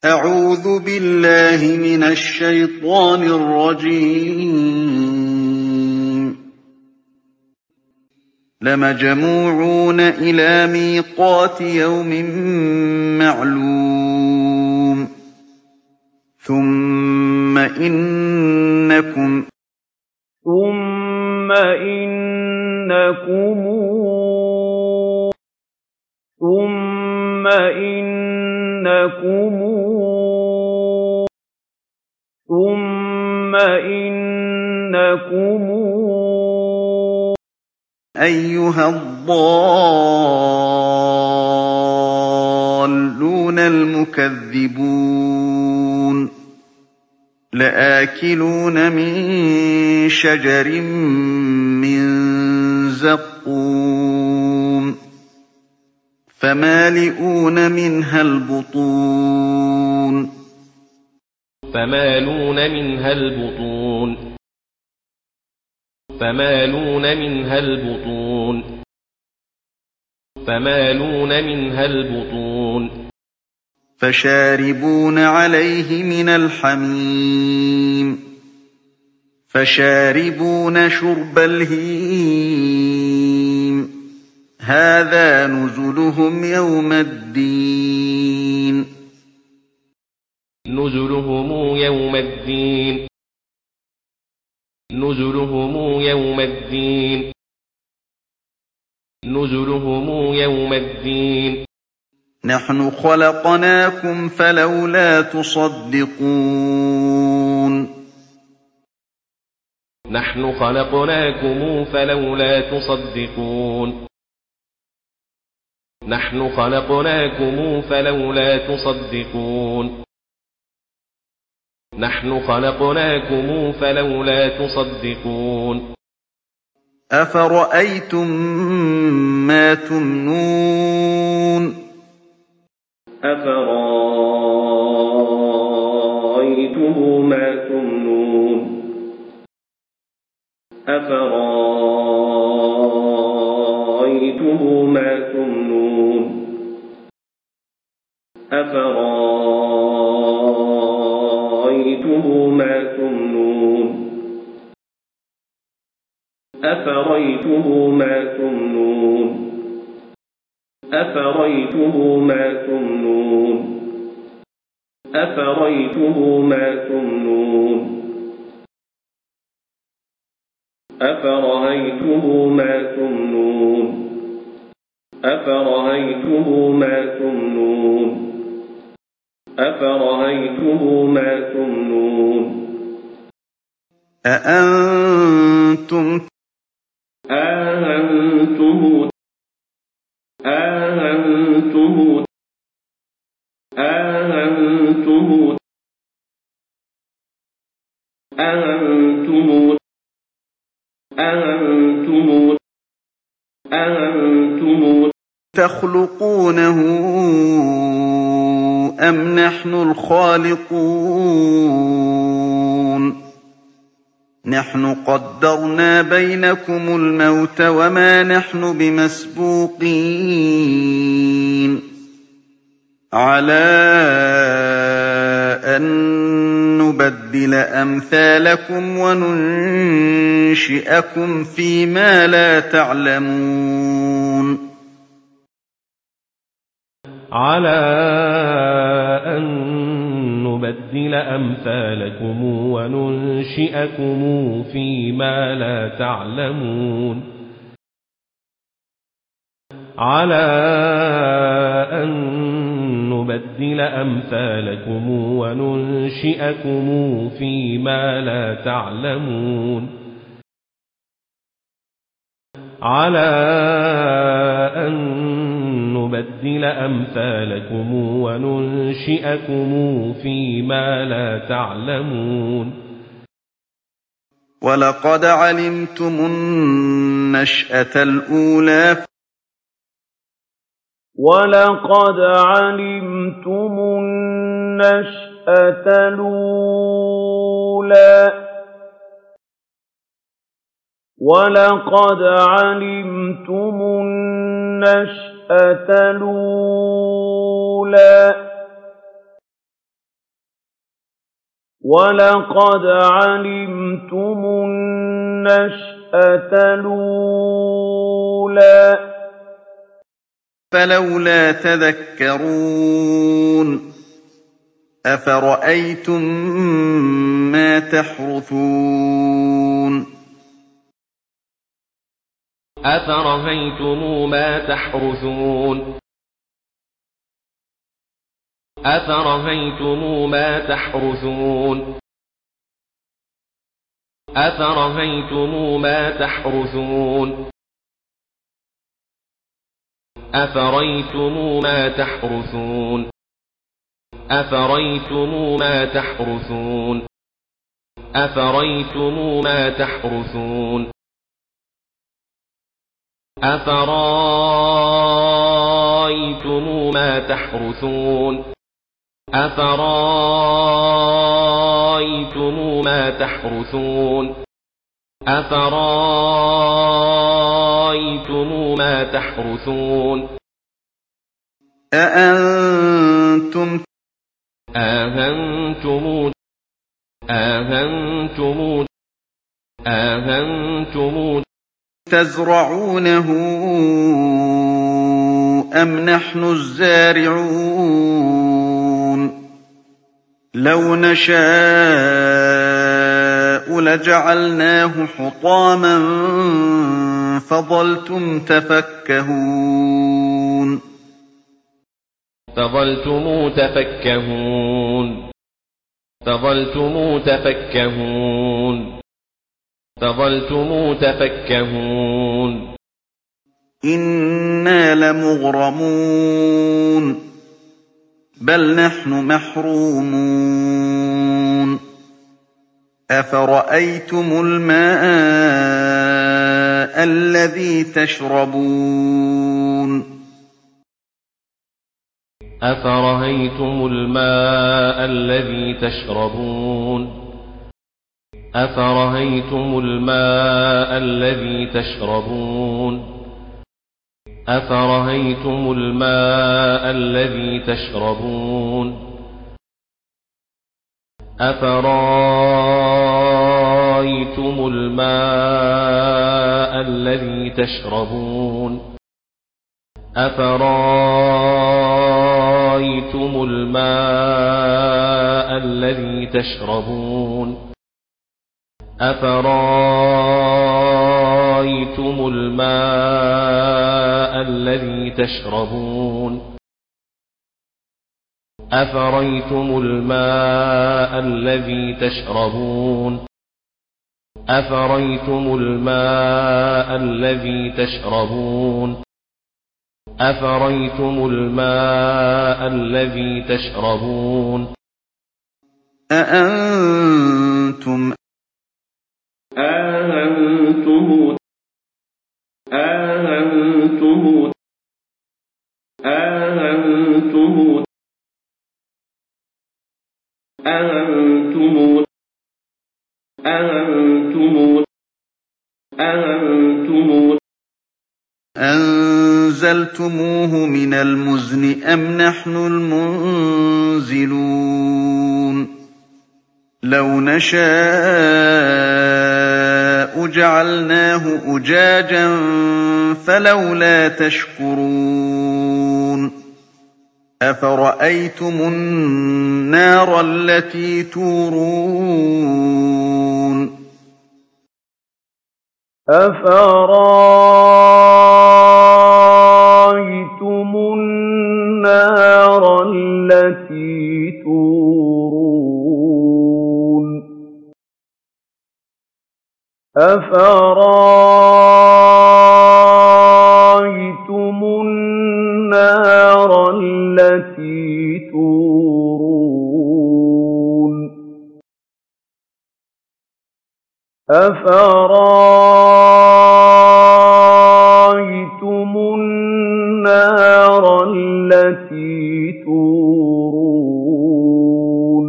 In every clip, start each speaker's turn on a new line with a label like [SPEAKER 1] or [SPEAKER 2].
[SPEAKER 1] أعوذ بالله من الشيطان الرجيم لمجموعون إلى ميقات يوم معلوم ثم إنكم أيها الضالون المكذبون لآكلون من شجر من زقوم فمالئون منها البطون فشاربون عليه من الحميم فشاربون شرب الهيم هذا نزلهم يوم الدين نحن خلقناكم فلولا تصدقون أفرأيتم ما تمنون أأنتم تخلقونه أم نحن الخالقون نحن قدرنا بينكم الموت وما نحن بمسبوقين على أن نبدل أمثالكم وننشئكم فيما لا تعلمون ولقد علمتم النشأة الأولى
[SPEAKER 2] وَلَقَدْ عَلِمْتُمُ النَّشْأَةَ الْأُولَىٰ
[SPEAKER 1] فَلَوْلَا تَذَكَّرُونَ أَفَرَأَيْتُم مَّا تَحْرُثُونَ
[SPEAKER 3] أَفَرَأَيْتُمُ مَا تَحْرُثُونَ أَفَرَأَيْتُمُ مَا تَحْرُثُونَ أَفَرَأَيْتُمُ مَا تَحْرُثُونَ أَفَرَأَيْتُمُ مَا تَحْرُثُونَ أَفَرَأَيْتُمُ مَا تَحْرُثُونَ أَفَرَأَيْتُمُ مَا تَحْرُثُونَ أَفَرَأَيْتُمُ مَا تَحْرُثُونَ أَفَرَأَيْتُمُ مَا تَحْرُثُونَ أَفَرَأَيْتُمُ مَا تَحْرُثُونَ
[SPEAKER 1] أَأَنتُمْ تَزْرَعُونَهُ أَمْ نَحْنُ الزَّارِعُونَ لَوْ نَشَاءُ لَجَعَلْنَاهُ حُطَامًا فَظَلْتُمْ تَفَكَّهُونَ إِنَّا لَمُغْرَمُونَ بَلْ نَحْنُ مَحْرُومُونَ أَفَرَأَيْتُمُ الْمَاءَ الَّذِي تَشْرَبُونَ
[SPEAKER 3] أَفَرَأَيْتُمُ الْمَاءَ الَّذِي تَشْرَبُونَ أَفَرَأَيْتُمُ الْمَاءَ الَّذِي تَشْرَبُونَ أَفَرَأَيْتُمُ الْمَاءَ الَّذِي تَشْرَبُونَ أَفَرَأَيْتُمُ الْمَاءَ الَّذِي تَشْرَبُونَ أَفَرَأَيْتُمُ الْمَاءَ الَّذِي تَشْرَبُونَ أَفَرَأَيْتُمُ الْمَاءَ الَّذِي تَشْرَبُونَ أَفَرَأَيْتُمُ الْمَاءَ الَّذِي تَشْرَبُونَ أَفَرَأَيْتُمُ الْمَاءَ الَّذِي تَشْرَبُونَ أَفَرَأَيْتُمُ الْمَاءَ الَّذِي تَشْرَبُونَ
[SPEAKER 1] أَأَنتُمْ أَنزَلْتُمُوهُ مِنَ الْمُزْنِ أَمْ نَحْنُ الْمُنزِلُونَ لَوْ نَشَاءُ جَعَلْنَاهُ أُجَاجًا فَلَوْلَا تَشْكُرُونَ أَفَرَأَيْتُمُ النَّارَ الَّتِي تُورُونَ
[SPEAKER 2] أَفَرَأَيْتُمُ النَّارَ الَّتِي تُورُونَ أَفَرَأَيْتُمُ النَّارَ الَّتِي تُورُونَ أَفَرَأَيْتُمُ النَّارَ الَّتِي تُورُونَ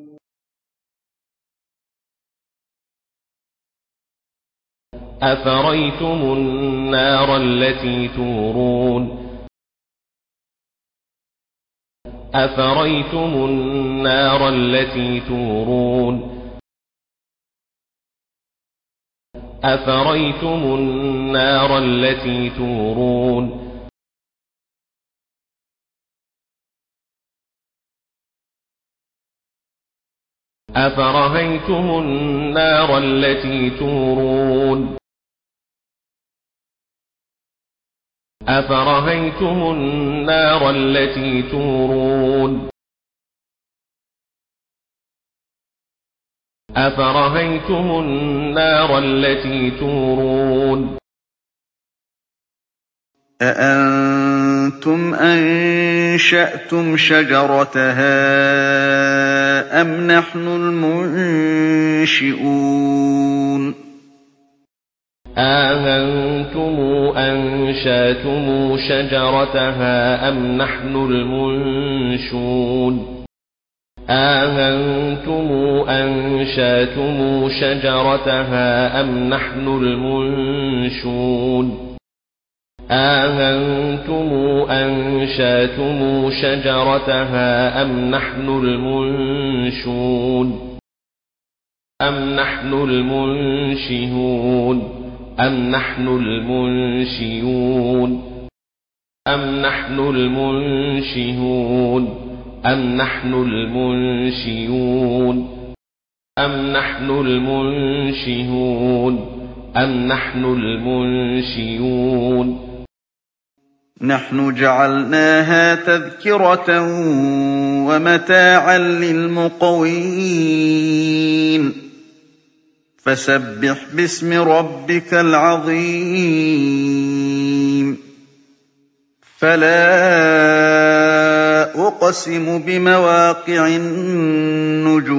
[SPEAKER 3] أَفَرَأَيْتُمُ النَّارَ الَّتِي تُورُونَ أفرأيتم النار التي تورون أفرأيتم النار التي تورون أفرأيتم النار التي تورون أفرأيتم النار التي تورون أفرأيتم النار التي تورون
[SPEAKER 1] أأنتم أنشأتم شجرتها أم نحن المنشئون
[SPEAKER 3] أأنتم أنشأتم شجرتها أم نحن المنشون أأنتم أنشأتم شجرتها أم نحن المنشون أأنتم أنشأتم شجرتها أم نحن المنشون أم نحن المنشئون أم نحن المنشئون أم نحن المنشئون أم نحن المنشئون أم نحن المنشئون أم نحن المنشئون
[SPEAKER 1] نحن جعلناها تذكرة ومتاعا للمقوين فسبح باسم ربك العظيم فلا أقسم بمواقع النجوم